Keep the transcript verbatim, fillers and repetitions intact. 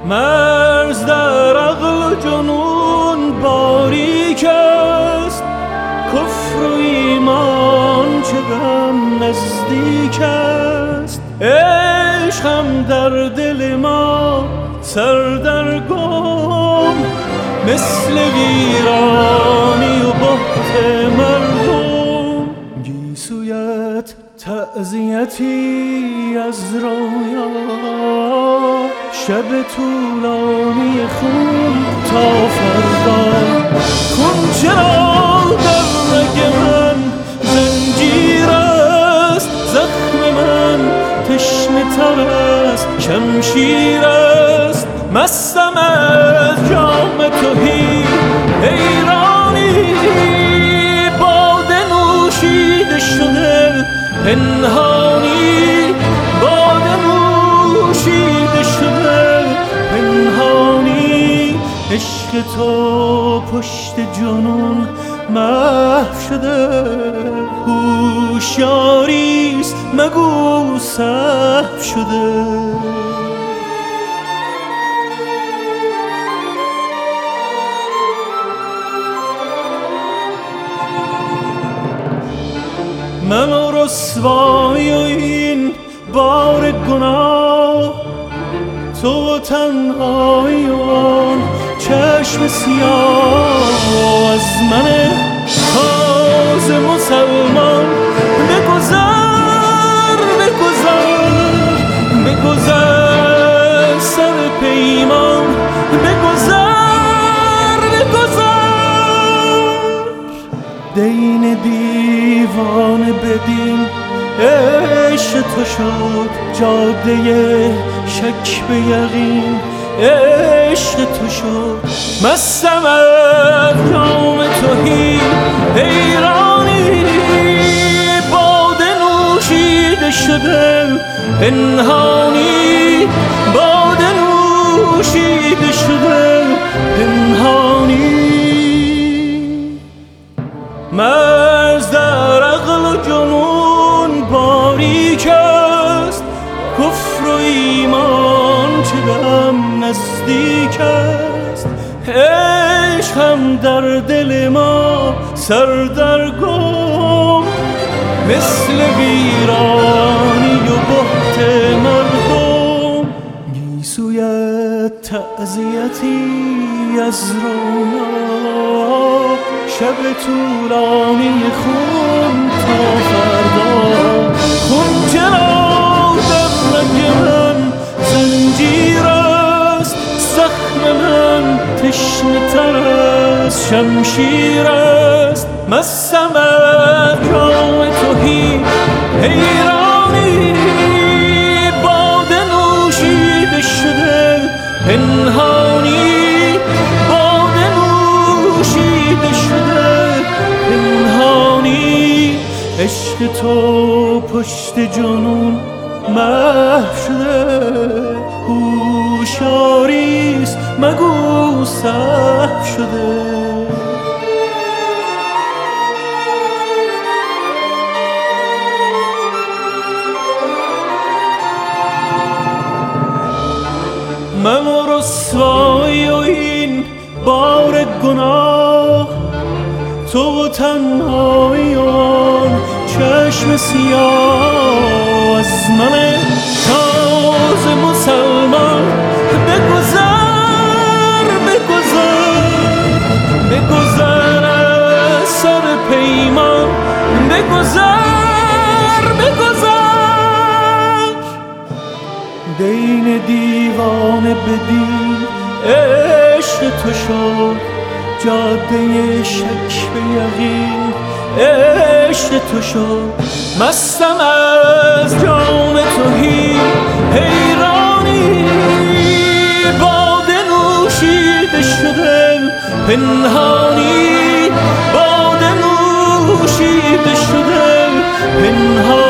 مرز در عقل جنون باریک است، کفر و ایمان چه غم نزدیک است. عشق هم در دل ما سردرگم، مثل ویرانی و بهت مردم. گیسویت تعزیتی از رویا، شب طولانی خون تا فردا. خون چرا در رگ من زنجیر است، زخم من تشنه تر است شمشیر است. مستم از جام تهی حیرانی، باده نوشیده شده پنهانی، باده نوشیده شده پنهانی. عشق تو پشت جنون محو شده، هوشیاریست مگو سهو شده. من و رسوایی و این بار گناه، تو تنهایی و آن چشم سیاه. از من تازه مسلمان بگذر بگذر بگذر، سر پیمان بگذر بگذر. دین دیوان بدین عشق تو شد، جاده شک به یقین عشق تو شد. مستم از جام تهی حیرانی، باده نوشیده شده پنهانی، باده نوشیده شده پنهانی. مرز در عقل و جنون باریک است، کفر و ایمان چه غم نزدیک است. عشق هم در دل ما سردرگم، مثل ویرانی و بهت مردم. گیسویت تعزیتی از رویا، شب طولانی خون تا فردا. خون چرا در رگ من زنجیر است، زخم من تشنه تر از شمشیر است. مستم از جام تهی حیرانی، باده نوشیده شده پنهانی، باده نوشیده شده پنهانی. عشق تو پشت جنون محو شده، هوشیاریست مگو سهو شده. من و رسوایی و این بار گناه، تو تنهایی و آن چشم سیاه. از من تازه مسلمان بگذر بگذر بگذر، از سر پیمان بگذر بگذر. دین دیوان بدین عشق تو شد، جاده شک به یقین عشق تو شد. مستم از جام تهی حیرانی، باده نوشیده شده پنهانی، باده نوشیده شده پنهانی.